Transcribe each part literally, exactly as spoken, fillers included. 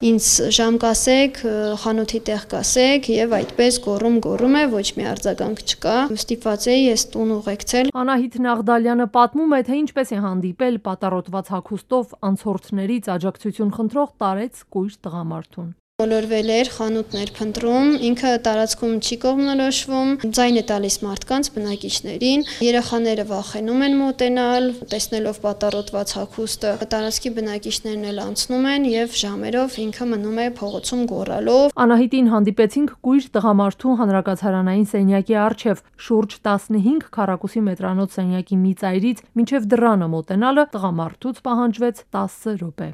Ինձ ժամ կասեք, խանութի տեղ կասեք եւ այդպես գոռում գոռում է, ոչ մի արձագանք չկա։ Ստիպված էի ես տուն ուղեկցել։ Անահիտ Նաղդալյանը պատմում է, թե ինչպես է հանդիպել պատառոտված հագուստով անցորդներից աջակցություն խնդրող տարեց կույր տղամարդուն։ Մոլորվել էր, խանութներ փնտրում, ինքը տարածքում չի կողմնորոշվում, ձայն է տալիս մարդկանց, բնակիչներին, երեխաները վախենում են մոտենալ, տեսնելով պատառոտված հագուստը, տարածքի բնակիչներն էլ անցնում են եւ ժամերով ինքը մնում է փողոցում գոռալով։ Անահիտին հանդիպեցինք կույր տղամարդու հանրակացարանային սենյակի առջև, շուրջ տասնհինգ քառակուսի մետրանոց սենյակի մի ծայրից մինչև դռանը մոտենալը տղամարդուց պահանջվեց տասը րոպե։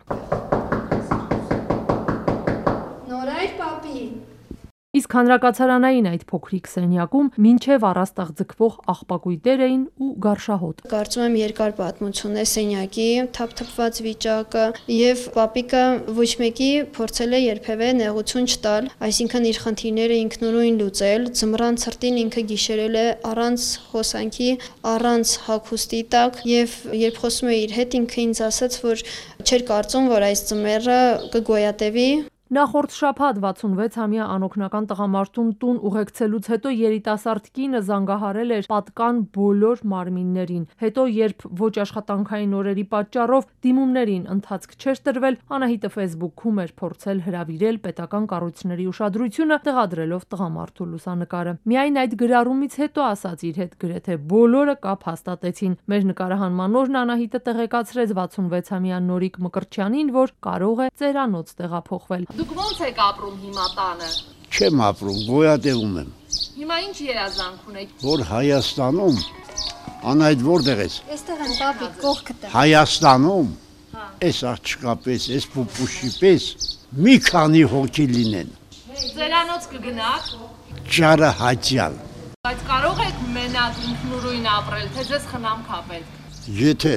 Իսկ հանրակացարանային այդ փոքրիկ սենյակում մինչև առաստաղ ձգվող աղբակույտեր էին ու գարշահոտ։ Կարծում եմ երկար պատմություն է սենյակի թափթփված վիճակը եւ պապիկը ոչ մեկի փորձել է երբևէ նեղություն չտալ, այսինքն իր խնդիրները ինքնուրույն լուծել, ձմռան ցրտին ինքը գիշերել է առանց հոսանքի, առանց հագուստի տակ եւ երբ խոսում է իր հետ ինքը ինձ ասաց, որ չէր կարծում, որ այս ձմեռը կգոյատևի։ Նախորդ շաբաթ վաթսունվեցամյա անօգնական տղամարդուն տուն ուղեկցելուց հետո երիտասարդ կինը զանգահարել էր պատկան բոլոր մարմիններին։ Հետո, երբ ոչ աշխատանքային օրերի պատճառով դիմումներին ընթացք չէր տրվել, Անահիտը Facebook-ում էր փորձել հրավիրել պետական կառույցների ուշադրությունը, տեղադրելով տղամարդու լուսանկարը։ Միայն այդ գրառումից հետո ասաց իր հետ գրեթե բոլորը կապ հաստատեցին։ Մեր նկարահանման օրն Անահիտը տեղեկացրեց վաթսունվեցամյա Նորիկ Մկրտչյանին, որ կարող է ծերանոց տեղափոխվել։ Դուք ո՞նց եք ապրում հիմա տանը։ Չեմ ապրում, գոյատևում եմ։ Հիմա ինչ երազանք ունեք։ Որ Հայաստանում, Անահիտ որտեղ ես։ Այստեղ եմ բաբիկ կողքդ։ Հայաստանում, այս աղջկա պես, այս պուպուշի պես մի քանի հոգի լինեն։ Ձերանոց կգնաք։ Ճարը հաճյալ։ Բայց կարող եք մենակ ինքնուրույն ապրել, թե ձեզ խնամք ա պետք։ Եթե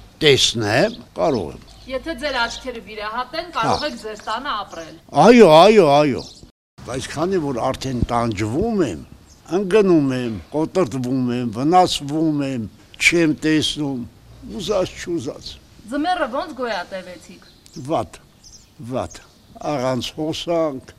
տեսնեմ, կարող եմ։ Եթե ձեր աչքերը վիրահատեն, կարող եք ձեր տանը ապրել։ Այո, այո, այո։ Բայց քանի որ արդեն տանջվում եմ, ընկնում եմ, կոտրտվում եմ, վնասվում եմ, չեմ տեսնում, ուզած չուզած։ Ձմեռը ո՞նց գոյատևեցիք։ Վատ, վատ, առանց հոսանք,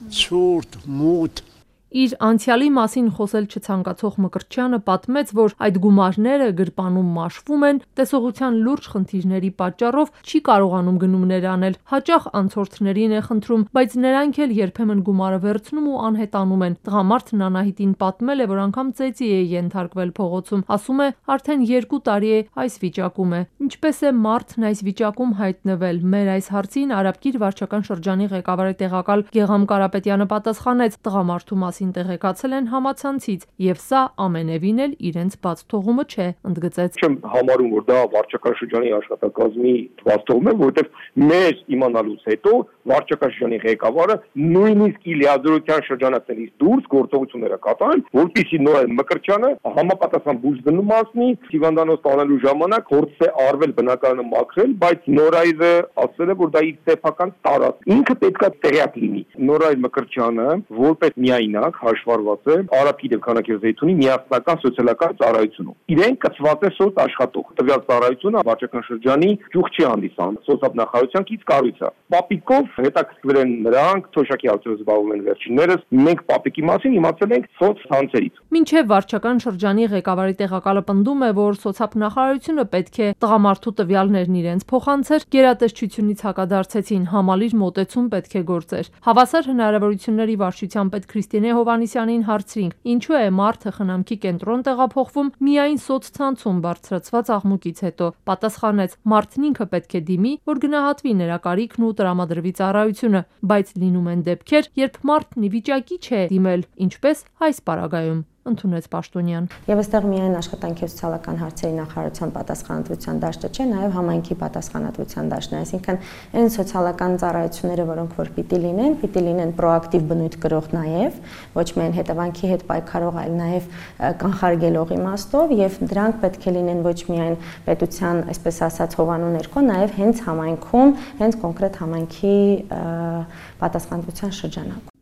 ցուրտ, մութ։ Իր անցյալի մասին խոսել չցանկացող Մկրտչյանը պատմեց, որ այդ գումարները գրպանում մաշվում են, տեսողության լուրջ խնդիրների պատճառով չի կարողանում գնումներ անել, հաճախ անցորդներին է խնդրում, բայց նրանք էլ երբեմն գումարը վերցնում ու անհետանում են։ Տղամարդն Անահիտին պատմել է, որ անգամ ծեծի է ենթարկվել փողոցում, ասում է, արդեն երկու տարի է այս վիճակում է։ Ինչպես է մարդն այս վիճակում հայտնվել։ Մեր այս հարցին Արաբկիր վարչական շրջանի ղեկավարի տեղակալ Գեգամ Կարապետյանը պատասխանեց, տղամարդու մասին տեղեկացել են համացանցից եւ սա ամենևին էլ իրենց բաց թողումը չէ, ընդգծեց։ Չեմ համարում, որ դա վարչական շրջանի աշխատակազմի բաց թողում է, որովհետեւ մեր իմանալուց հետո վարչական շրջանի ղեկավարը նույնիսկ իլիազորության շրջանակներից դուրս գործողությունները կատարել, որպեսզի Նորայր Մկրտչյանը համապատասխան բուժ դնում ասնի, հիվանդանոց տանելու ժամանակ փորձ է արվել բնակարանը մաքրել, բայց Նորայրը ասել է, որ դա իր սեփական տարածք։ Ինքը պետքա տեղյակ լինի։ Նորայր Մկրտչյանը որպես միայնակ հաշվառված է Արաբկիր եւ Քանաքերձեյթունի միասնական սոցիալական ծառայությունում։ Իրեն կցված է սոց աշխատող։ Տվյալ ծառայությունը վարչական շրջանի ճյուղ չի հանդիսանում, սոցիալնախարարության կից կառույց է։ Պապիկով հետաքրքրվել են նրանք, թոշակի հարցերով զբաղվում են վերջիններս։ Մենք պապիկի մասին իմացել ենք սոցցանցերից։ Մինչև վարչական շրջանի ղեկավարի տեղակալը պնդում է, որ սոցիալնախարարությունը պետք է տղամարդու տվյալներն իրենց փոխանցեր, գերատեսչությունից հակադարձեցին, համալիր մոտեցում պետք է գործեր։ Հավասար հնարավորությունների վարչության պետ Քրիստինե Հովհաննիսյանին հարցրինք, ինչու է մարդը խնամքի կենտրոն տեղափոխվում միայն սոցցանցում բարձրացված աղմուկից հետո։ Պատասխանեց, մարդն ինքը պետք է դիմի, որ գնահատվի նրա կարիքն ու տրամադրվի ծառայությունը, բայց լինում են դեպքեր, երբ մարդն ի վիճակի չէ դիմել, ինչպես այս պարագայում, ընդունեց Պաշտոնյան։ Եվ այստեղ միայն աշխատանքի ու սոցիալական հարցերի նախարարության պատասխանատվության դաշտը չէ, նաև համայնքի պատասխանատվության դաշտն է, այսինքն այն սոցիալական ծառայությունները, որոնք որ պիտի լինեն, պիտի լինեն պրոակտիվ բնույթ կրող նաև, ոչ միայն հետևանքի հետ պայքարող, այլ նաև կանխարգելող իմաստով, եւ դրանք պետք է լինեն ոչ միայն պետության, այսպես ասած, հովանու ներքո, նաև հենց համայնքում, հենց կոնկրետ համայնքի պատասխանատվության շրջանակում։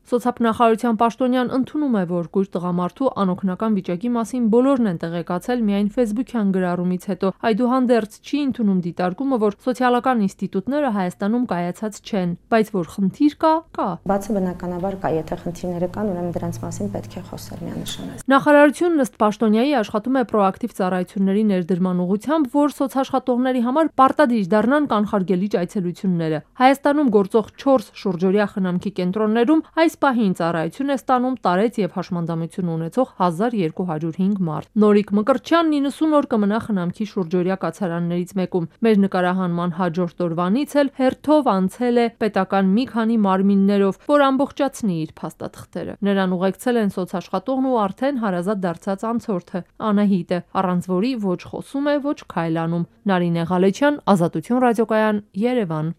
Սոցիալնախարարության պաշտոնյան ընդունում է, որ կույր տղամարդու անօգնական վիճակի մասին բոլորն են տեղեկացել միայն Facebook-յան գրառումից հետո։ Այդուհանդերձ չի ընդունում դիտարկումը, որ սոցիալական ինստիտուտները Հայաստանում կայացած չեն, բայց որ խնդիր կա, կա։ Բացը բնականաբար կա, եթե խնդիրները կան, ուրեմն դրանց մասին պետք է խոսել միանշանակ։ Նախարարությունն ըստ պաշտոնյայի աշխատում է պրոակտիվ ծառայությունների ներդրման ուղղությամբ, որ սոցաշխատողների համար պարտադիր դառնան կանխարգելիչ այցելությունները։ Հայաստանում գործող չորս շուրջօրյա խնամքի կենտրոններում այս պահին ծառայություն է ստանում տարեց եւ հաշմանդամություն ունեցող հազար երկու հարյուր հինգ մարդ։ Նորիկ Մկրտչյանն իննսուն օր կմնա խնամքի շուրջօրյա կացարաններից մեկում։ Մեր նկարահանման հաջորդ օրվանից էլ հերթով անցել է պետական մի քանի մարմիններով, որ ամբողջացնի իր փաստաթղթերը։ Նրան ուղեկցել են սոցաշխատողն ու արդեն հարազատ դարձած անցորդը Անահիտը, առանց որի ոչ խոսում է, ոչ քայլանում։ Նարինե Ղալեչյան, Ազատություն ռադիոկայան, Երևան։